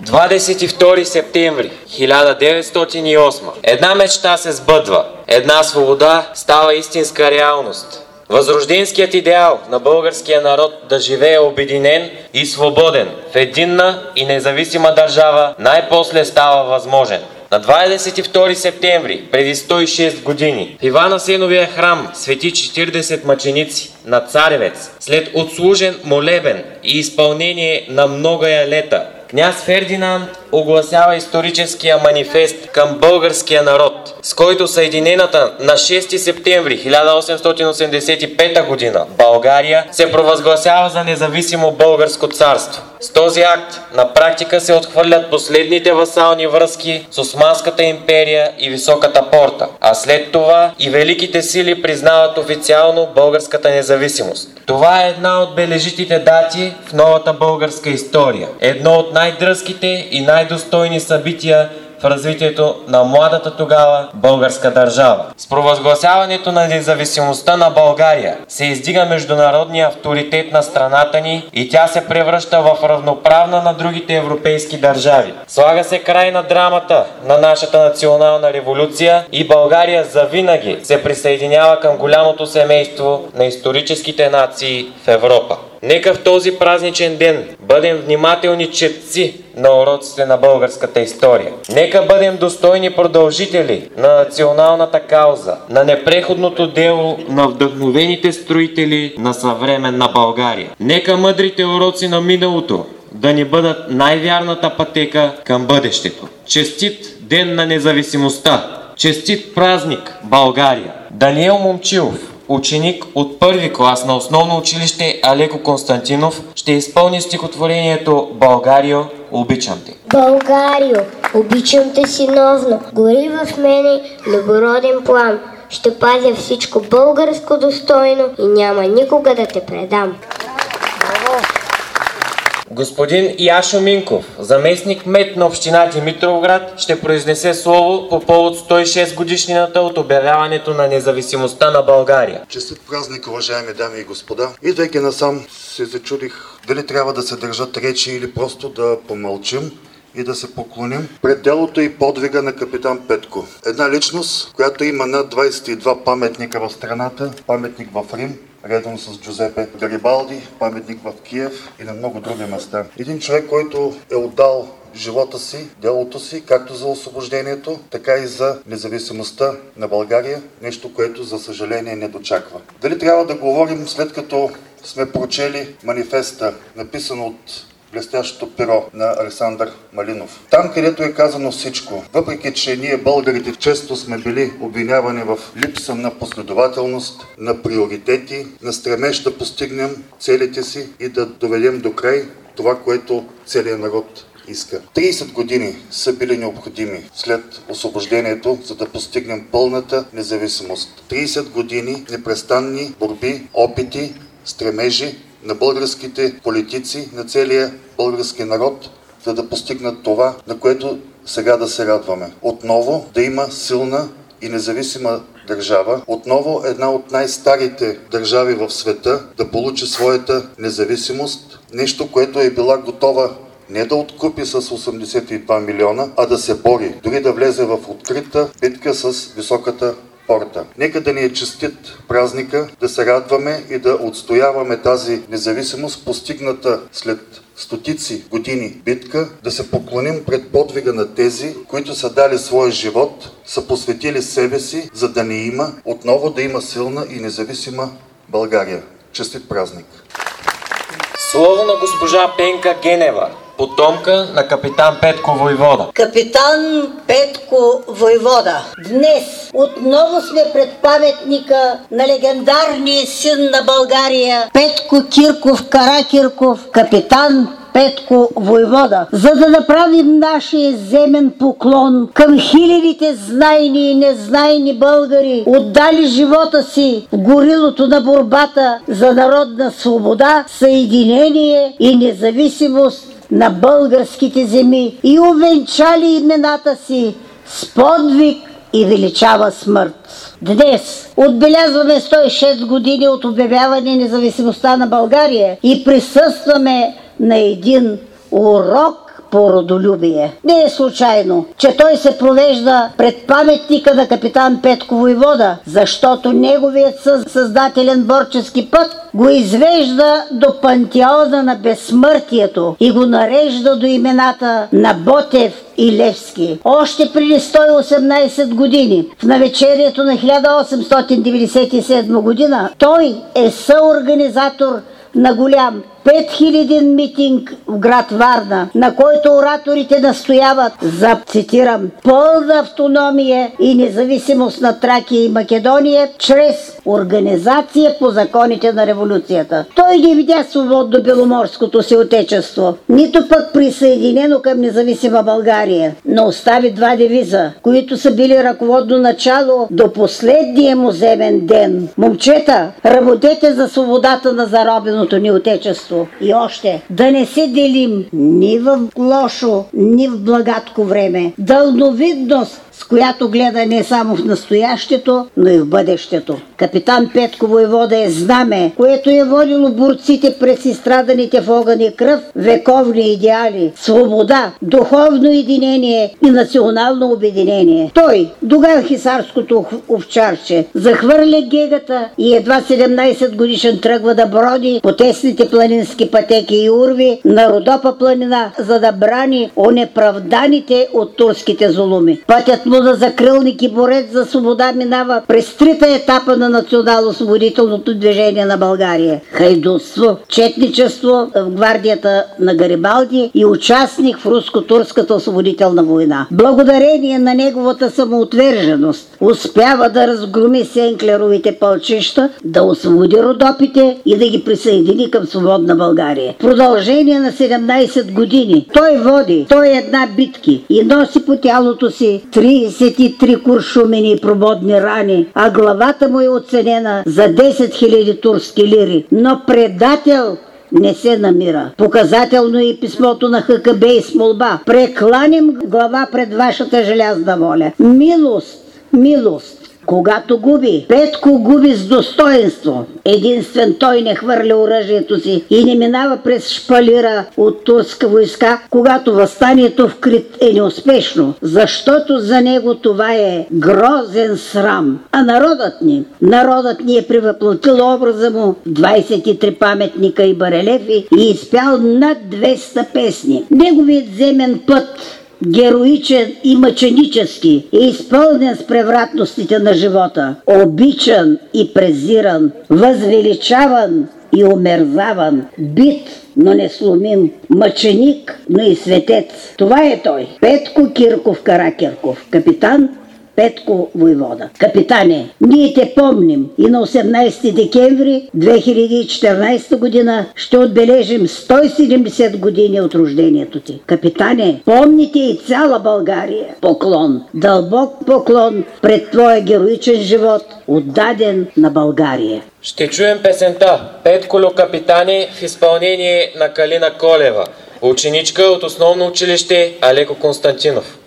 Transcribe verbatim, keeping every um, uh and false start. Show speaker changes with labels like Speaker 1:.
Speaker 1: двадесет и втори септември хиляда деветстотин и осма. Една мечта се сбъдва. Една свобода става истинска реалност. Възрожденският идеал на българския народ да живее обединен и свободен в единна и независима държава най-после става възможен. На двадесет и втори септември, преди сто и шест години, в Иван Асеновия храм свети четиридесет мъченици на Царевец, след отслужен молебен и изпълнение на многая лета, княз Фердинанд огласява историческия манифест към българския народ, с който съединената на шести септември хиляда осемстотин осемдесет и пета година България се провъзгласява за независимо българско царство. С този акт на практика се отхвърлят последните васални връзки с Османската империя и Високата порта, а след това и великите сили признават официално българската независимост. Това е една от бележитите дати в новата българска история. Едно от най-дръзките и най-достойни събития в развитието на младата тогава българска държава. С провъзгласяването на независимостта на България се издига международния авторитет на страната ни и тя се превръща в равноправна на другите европейски държави. Слага се край на драмата на нашата национална революция и България завинаги се присъединява към голямото семейство на историческите нации в Европа. Нека в този празничен ден бъдем внимателни четци на уроците на българската история. Нека бъдем достойни продължители на националната кауза, на непреходното дело на вдъхновените строители на съвременна България. Нека мъдрите уроци на миналото да ни бъдат най-вярната пътека към бъдещето. Честит Ден на независимостта! Честит празник, България! Даниел Момчилов, ученик от първи клас на основно училище Алеко Константинов, ще изпълни стихотворението «Българио, обичам те».
Speaker 2: Българио, обичам те синовно, гори в мене любороден план. Ще пазя всичко българско достойно и няма никога да те предам.
Speaker 1: Господин Яшо Минков, заместник кмет на община Димитровград, ще произнесе слово по повод сто и шест годишнината от обявяването на независимостта на България.
Speaker 3: Честит празник, уважаеми дами и господа. Идвайки насам се зачудих дали трябва да се държат речи или просто да помълчим и да се поклоним пред делото и подвига на капитан Петко. Една личност, която има над двадесет и два паметника в страната, паметник в Рим, редом с Джузепе Гарибалди, паметник в Киев и на много други места. Един човек, който е отдал живота си, делото си, както за освобождението, така и за независимостта на България, нещо, което за съжаление не дочаква. Дали трябва да говорим, след като сме прочели манифеста, написан от блестящото перо на Александър Малинов. Там, където е казано всичко, въпреки че ние българите често сме били обвинявани в липса на последователност, на приоритети, на стремеж да постигнем целите си и да доведем до край това, което целият народ иска. тридесет години са били необходими след освобождението, за да постигнем пълната независимост. тридесет години непрестанни борби, опити, стремежи на българските политици, на целия български народ, за да постигнат това, на което сега да се радваме. Отново да има силна и независима държава, отново една от най-старите държави в света да получи своята независимост, нещо, което е била готова не да откупи с осемдесет и два милиона, а да се бори, дори да влезе в открита битка с Високата порта. Нека да ни е честит празника, да се радваме и да отстояваме тази независимост, постигната след стотици години битка, да се поклоним пред подвига на тези, които са дали своя живот, са посветили себе си, за да не има, отново да има силна и независима България. Честит празник!
Speaker 1: Слово на госпожа Пенка Генева, потомка на капитан Петко Войвода.
Speaker 4: Капитан Петко Войвода, днес отново сме пред паметника на легендарния син на България Петко Кирков Каракирков, капитан Петко Войвода, за да направим нашия земен поклон към хилядите знайни и незнайни българи, отдали живота си в горилото на борбата за народна свобода, съединение и независимост на българските земи и увенчали имената си с подвиг и величава смърт. Днес отбелязваме сто и шест години от обявяване независимостта на България и присъстваме на един урок по родолюбие. Не е случайно, че той се провежда пред паметника на капитан Петко Войвода, защото неговият създателен борчески път го извежда до пантеона на безсмъртието и го нарежда до имената на Ботев и Левски. Още преди сто и осемнайсет години, в навечерието на хиляда осемстотин деветдесет и седма година, той е съорганизатор на голям петхиляден митинг в град Варна, на който ораторите настояват за, цитирам, пълна автономия и независимост на Тракия и Македония чрез организация по законите на революцията. Той не видя свободно беломорското си отечество, нито пък присъединено към независима България, но остави два девиза, които са били ръководно начало до последния му земен ден. Момчета, работете за свободата на заробеното ни отечество. И още, да не се делим ни в лошо, ни в благатко време. Дълновидност, с която гледа не само в настоящето, но и в бъдещето. Капитан Петко Войвода е знаме, което е водило борците през изстраданите в огън и кръв вековни идеали, свобода, духовно единение и национално обединение. Той, Доган хисарското овчарче, захвърля гегата и едва седемнайсет годишен тръгва да броди по тесните планински пътеки и урви на Родопа планина, за да брани онеправданите от турските зулуми. Пътят му на закрилник и борец за свобода минава през трите етапа на национално-освободителното движение на България. Хайдутство, четничество в гвардията на Гарибалди и участник в руско-турската освободителна война. Благодарение на неговата самоотверженост успява да разгроми сенклеровите пълчища, да освободи Родопите и да ги присъедини към свободна България. В продължение на седемнайсет години той води той една битки и носи по тялото си трийсет и три куршумени и прободни рани, а главата му е оценена за десет хиляди турски лири. Но предател не се намира. Показателно е и писмото на ХКБ с молба: прекланим глава пред вашата желязна воля. Милост, милост. Когато губи, Петко губи с достоинство. Единствен той не хвърля оръжието си и не минава през шпалира от турска войска, когато въстанието в Крит е неуспешно, защото за него това е грозен срам. А народът ни, народът ни е превъплатил образа му в двайсет и три паметника и барелефи и изпял над двеста песни. Неговият земен път, героичен и мъченически, е изпълнен с превратностите на живота, обичан и презиран, възвеличаван и омерзаван, бит, но не сломим, мъченик, но и светец. Това е той, Петко Кирков Каракирков, капитан Петко Войвода. Капитане, ние те помним и на осемнайсети декември две хиляди и четиринайсета година ще отбележим сто и седемдесет години от рождението ти. Капитане, помните и цяла България. Поклон, дълбок поклон пред твоя героичен живот, отдаден на България.
Speaker 1: Ще чуем песента "Петколю капитане" в изпълнение на Калина Колева, ученичка от основно училище Алеко Константинов.